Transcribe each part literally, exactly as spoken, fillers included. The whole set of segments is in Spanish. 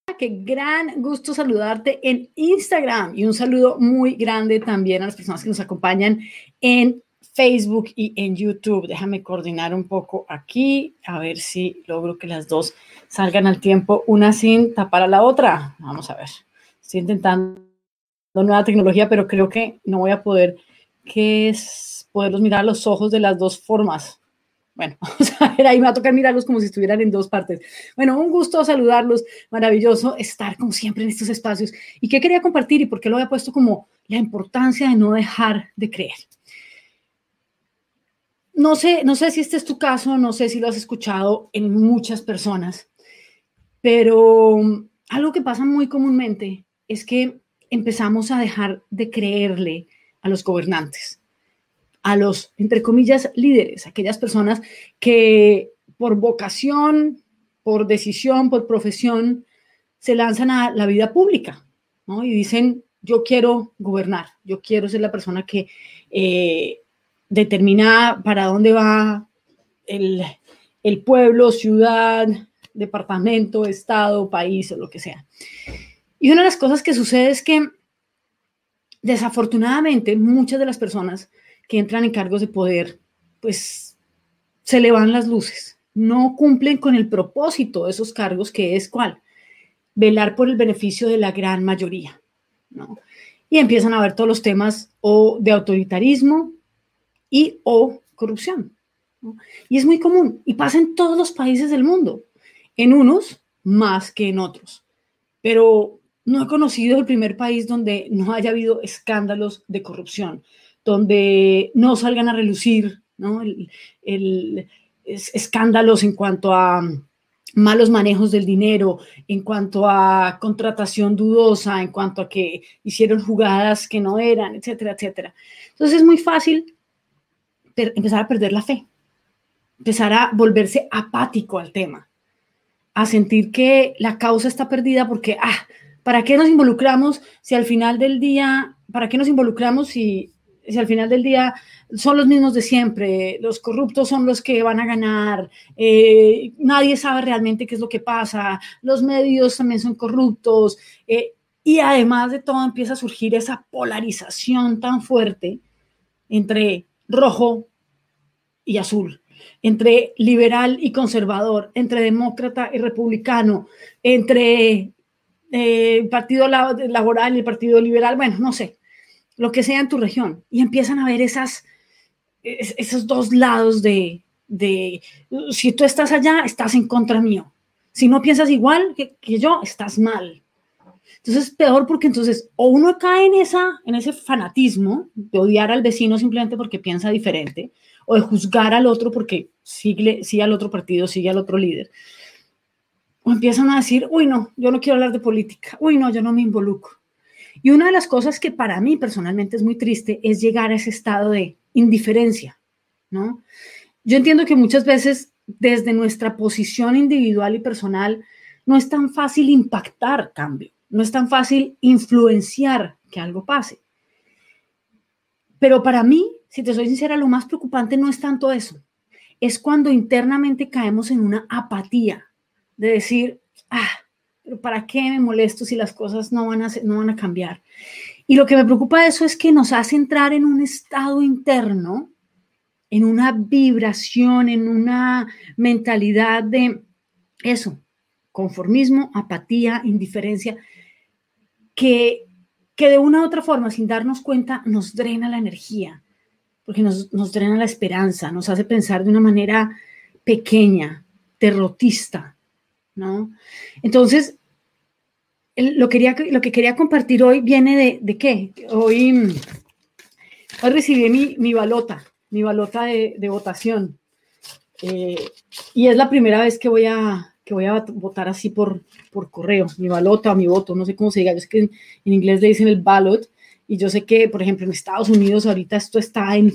Qué gran gusto saludarte en Instagram y un saludo muy grande también a las personas que nos acompañan en Facebook y en YouTube. Déjame coordinar un poco aquí, a ver si logro que las dos salgan al tiempo, una sin tapar a la otra. Vamos a ver. Estoy intentando nueva tecnología, pero creo que no voy a poder que es poderlos mirar a los ojos de las dos formas. Bueno, vamos a ver, ahí me va a tocar mirarlos como si estuvieran en dos partes. Bueno, un gusto saludarlos, maravilloso estar como siempre en estos espacios. ¿Y qué quería compartir y por qué lo había puesto como la importancia de no dejar de creer? No sé, no sé si este es tu caso, no sé si lo has escuchado en muchas personas, pero algo que pasa muy comúnmente es que empezamos a dejar de creerle a los gobernantes, a los, entre comillas, líderes, aquellas personas que por vocación, por decisión, por profesión, se lanzan a la vida pública, ¿no? Y dicen, yo quiero gobernar, yo quiero ser la persona que eh, determina para dónde va el, el pueblo, ciudad, departamento, estado, país o lo que sea. Y una de las cosas que sucede es que desafortunadamente muchas de las personas que entran en cargos de poder, pues se le van las luces, no cumplen con el propósito de esos cargos, que es ¿cuál? Velar por el beneficio de la gran mayoría, ¿no? Y empiezan a ver todos los temas o de autoritarismo y o corrupción, ¿no? Y es muy común y pasa en todos los países del mundo, en unos más que en otros, pero no he conocido el primer país donde no haya habido escándalos de corrupción, donde no salgan a relucir, ¿no? el, el, es, escándalos en cuanto a malos manejos del dinero, en cuanto a contratación dudosa, en cuanto a que hicieron jugadas que no eran, etcétera, etcétera. Entonces es muy fácil per, empezar a perder la fe, empezar a volverse apático al tema, a sentir que la causa está perdida porque, ah, ¿para qué nos involucramos si al final del día, para qué nos involucramos si, si al final del día son los mismos de siempre, los corruptos son los que van a ganar, eh, nadie sabe realmente qué es lo que pasa, los medios también son corruptos, eh, y además de todo empieza a surgir esa polarización tan fuerte entre rojo y azul, entre liberal y conservador, entre demócrata y republicano, entre eh, partido laboral y el partido liberal, bueno, no sé, lo que sea en tu región, y empiezan a ver esas, es, esos dos lados de, de, si tú estás allá, estás en contra mío, si no piensas igual que, que yo, estás mal. Entonces es peor porque entonces o uno cae en, esa, en ese fanatismo de odiar al vecino simplemente porque piensa diferente, o de juzgar al otro porque sigue, sigue al otro partido, sigue al otro líder. O empiezan a decir, uy, no, yo no quiero hablar de política, uy, no, yo no me involucro. Y una de las cosas que para mí personalmente es muy triste es llegar a ese estado de indiferencia, ¿no? Yo entiendo que muchas veces desde nuestra posición individual y personal no es tan fácil impactar cambio, no es tan fácil influenciar que algo pase. Pero para mí, si te soy sincera, lo más preocupante no es tanto eso, es cuando internamente caemos en una apatía de decir, ah, pero ¿para qué me molesto si las cosas no van a, no van a cambiar? Y lo que me preocupa de eso es que nos hace entrar en un estado interno, en una vibración, en una mentalidad de eso, conformismo, apatía, indiferencia, que, que de una u otra forma, sin darnos cuenta, nos drena la energía, porque nos, nos drena la esperanza, nos hace pensar de una manera pequeña, derrotista, ¿no? Entonces, el, lo, quería, lo que quería compartir hoy viene de, de qué. Hoy, hoy recibí mi, mi balota, mi balota de, de votación, eh, y es la primera vez que voy a, que voy a votar así por, por correo, mi balota o mi voto, no sé cómo se diga, yo sé que en, en inglés le dicen el ballot, y yo sé que, por ejemplo, en Estados Unidos ahorita esto está en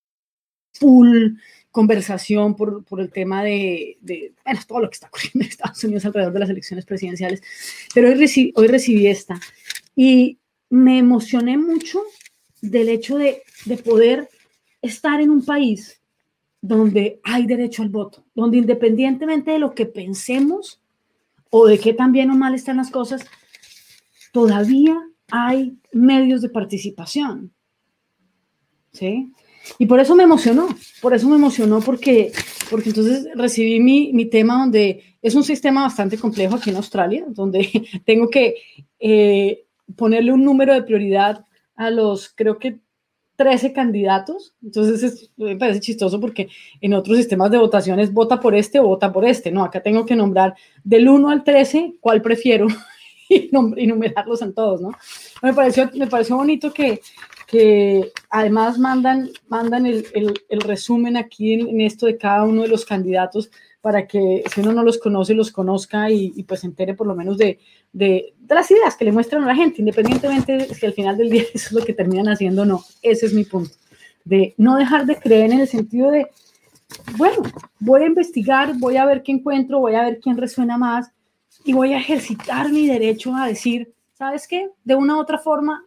full conversación por, por el tema de, de, bueno, todo lo que está ocurriendo en Estados Unidos alrededor de las elecciones presidenciales, pero hoy recibí, hoy recibí esta, y me emocioné mucho del hecho de, de poder estar en un país donde hay derecho al voto, donde independientemente de lo que pensemos, o de qué tan bien o mal están las cosas, todavía hay medios de participación, ¿sí? Y por eso me emocionó, por eso me emocionó porque, porque entonces recibí mi, mi tema donde es un sistema bastante complejo aquí en Australia, donde tengo que eh, ponerle un número de prioridad a los, creo que trece candidatos. Entonces es, me parece chistoso porque en otros sistemas de votaciones vota por este o vota por este, no, acá tengo que nombrar del uno al trece cuál prefiero y, y numerarlos en todos, ¿no? Me pareció, me pareció bonito que que además mandan, mandan el, el, el resumen aquí en, en esto de cada uno de los candidatos para que si uno no los conoce, los conozca y, y pues se entere por lo menos de, de, de las ideas que le muestran a la gente, independientemente de si al final del día eso es lo que terminan haciendo o no. Ese es mi punto, de no dejar de creer en el sentido de, bueno, voy a investigar, voy a ver qué encuentro, voy a ver quién resuena más y voy a ejercitar mi derecho a decir, ¿sabes qué? De una u otra forma,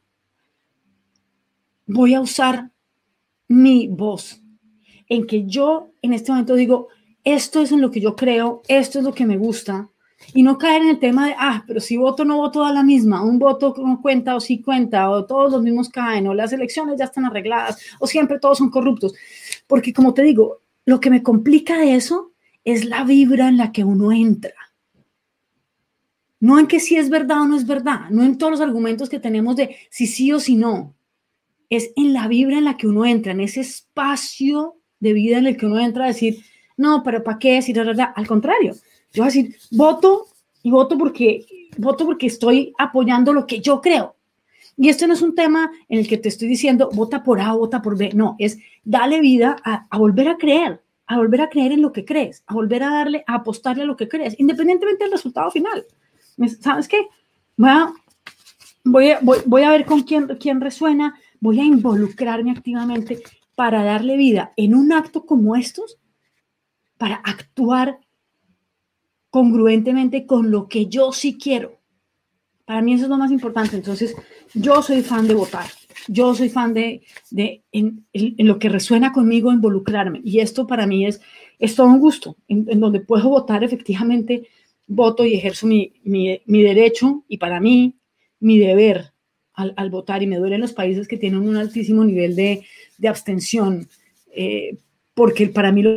voy a usar mi voz, en que yo en este momento digo, esto es en lo que yo creo, esto es lo que me gusta, y no caer en el tema de, ah, pero si voto no voto a la misma, un voto no cuenta o sí cuenta, o todos los mismos caen, o las elecciones ya están arregladas, o siempre todos son corruptos, porque como te digo, lo que me complica de eso es la vibra en la que uno entra. No en que si es verdad o no es verdad, no en todos los argumentos que tenemos de si sí o si no, es en la vibra en la que uno entra, en ese espacio de vida en el que uno entra a decir, no, pero ¿para qué decir? Al contrario, yo voy a decir, voto y voto porque, voto porque estoy apoyando lo que yo creo. Y esto no es un tema en el que te estoy diciendo, vota por A o vota por B. No, es darle vida a, a volver a creer, a volver a creer en lo que crees, a volver a darle, a apostarle a lo que crees, independientemente del resultado final. ¿Sabes qué? Voy a, voy a, voy, voy a ver con quién, quién resuena, voy a involucrarme activamente para darle vida en un acto como estos, para actuar congruentemente con lo que yo sí quiero. Para mí eso es lo más importante. Entonces, yo soy fan de votar. Yo soy fan de, de en, en, en lo que resuena conmigo, involucrarme. Y esto para mí es, es todo un gusto, en, en donde puedo votar efectivamente, voto y ejerzo mi, mi, mi derecho y para mí, mi deber al, al votar. Y me duelen los países que tienen un altísimo nivel de, de abstención, eh, porque para mí lo,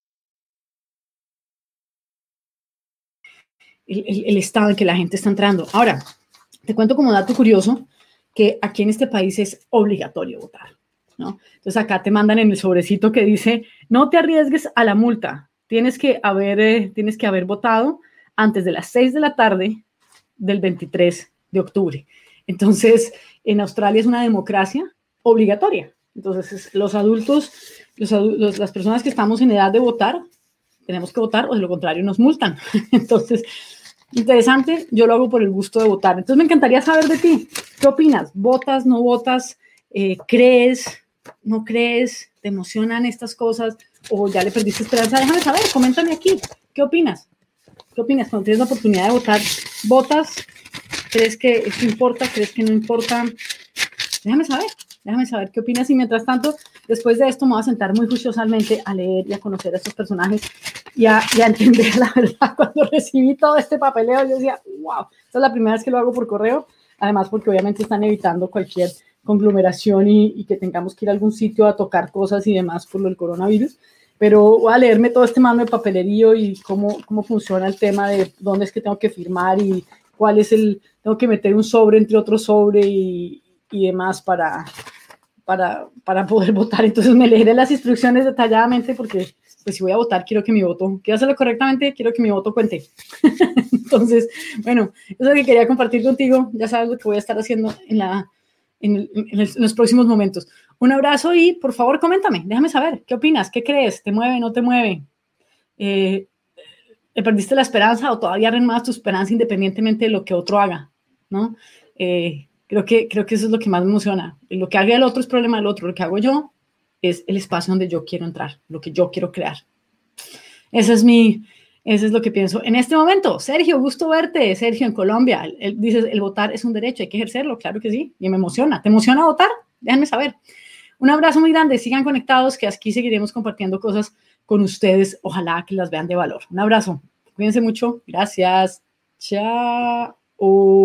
el, el, el estado en que la gente está entrando. Ahora, te cuento como dato curioso que aquí en este país es obligatorio votar, ¿no? Entonces acá te mandan en el sobrecito que dice, no te arriesgues a la multa, tienes que haber, eh, tienes que haber votado antes de las seis de la tarde del veintitrés de octubre. Entonces, en Australia es una democracia obligatoria. Entonces, los adultos, los adultos, las personas que estamos en edad de votar, tenemos que votar o de lo contrario nos multan. Entonces, interesante, yo lo hago por el gusto de votar. Entonces me encantaría saber de ti, ¿qué opinas? ¿Votas, no votas? Eh, ¿Crees, no crees? ¿Te emocionan estas cosas? ¿O ya le perdiste esperanza? Déjame saber, coméntame aquí, ¿qué opinas? ¿Qué opinas cuando tienes la oportunidad de votar? ¿Votas? ¿Crees que esto importa? ¿Crees que no importa? Déjame saber, déjame saber qué opinas. Y mientras tanto, después de esto me voy a sentar muy juiciosamente a leer y a conocer a estos personajes y a, y a entender la verdad. Cuando recibí todo este papeleo, yo decía, wow, esta es la primera vez que lo hago por correo, además porque obviamente están evitando cualquier conglomeración y, y que tengamos que ir a algún sitio a tocar cosas y demás por lo del coronavirus, pero voy a leerme todo este mano de papelerío y cómo, cómo funciona el tema de dónde es que tengo que firmar y cuál es el, tengo que meter un sobre entre otro sobre y, y demás para, para, para poder votar. Entonces me leeré las instrucciones detalladamente porque pues si voy a votar, quiero que mi voto, quiero hacerlo correctamente, quiero que mi voto cuente. Entonces, bueno, eso es lo que quería compartir contigo. Ya sabes lo que voy a estar haciendo en, la, en, el, en, el, en los próximos momentos. Un abrazo y, por favor, coméntame, déjame saber, ¿qué opinas? ¿Qué crees? ¿Te mueve, no te mueve? Eh, ¿Le perdiste la esperanza o todavía renuevas tu esperanza independientemente de lo que otro haga? ¿No? Eh, creo, que, creo que eso es lo que más me emociona. Lo que haga el otro es problema del otro. Lo que hago yo es el espacio donde yo quiero entrar, lo que yo quiero crear. Eso es mi, eso es lo que pienso en este momento. Sergio, gusto verte. Sergio, en Colombia. Él, dices, el votar es un derecho, hay que ejercerlo, claro que sí. Y me emociona. ¿Te emociona votar? Déjenme saber. Un abrazo muy grande. Sigan conectados, que aquí seguiremos compartiendo cosas con ustedes. Ojalá que las vean de valor. Un abrazo. Cuídense mucho. Gracias. Chao.